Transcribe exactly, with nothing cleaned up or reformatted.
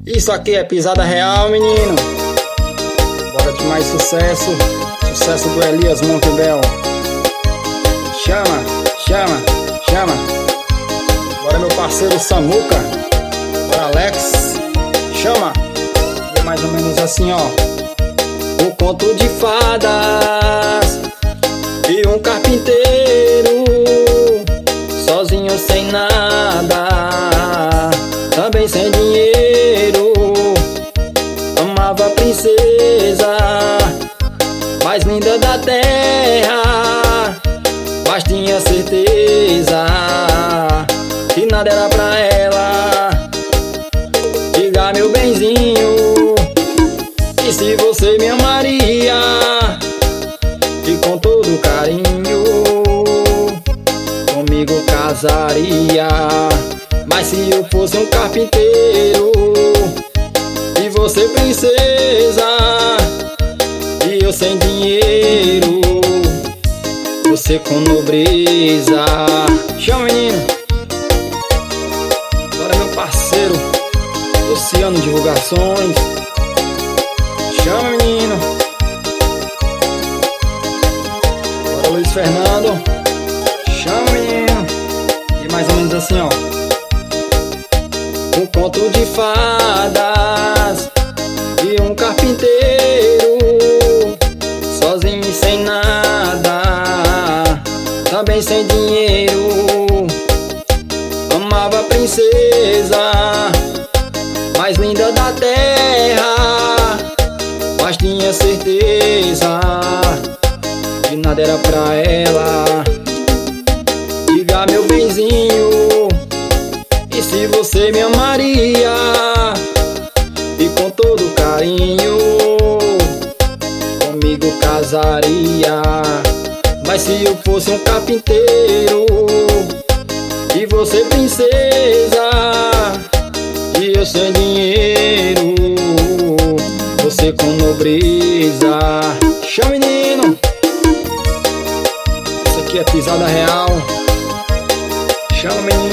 Isso aqui é pisada real, menino. Bora de mais sucesso. Sucesso do Elias Montebel. Chama, chama, chama. Bora meu parceiro Samuca. Bora Alex. Chama. E é mais ou menos assim, ó. Um conto de fadas e um carpinteiro sozinho sem nada, também sem dinheiro. Amava a princesa mais linda da terra, mas tinha certeza que nada era pra ela. Diga, meu benzinho, e se você me amaria e com todo carinho comigo casaria. Mas se eu fosse um carpinteiro e você princesa e eu sem dinheiro, você com nobreza. Chama, menino. Bora meu parceiro Luciano Divulgações. Chama, menino. Bora Luiz Fernando. Chama, menino. E mais ou menos assim, ó. Um conto de fadas e um carpinteiro sozinho e sem nada, também sem dinheiro. Amava a princesa mais linda da terra, mas tinha certeza que nada era pra ela. Diga, meu benzinho, e se você me amaria e com todo carinho comigo casaria. Mas se eu fosse um carpinteiro e você princesa e eu sem dinheiro, você com nobreza. Chama, menino. Isso aqui é pisada real. Chama, menino.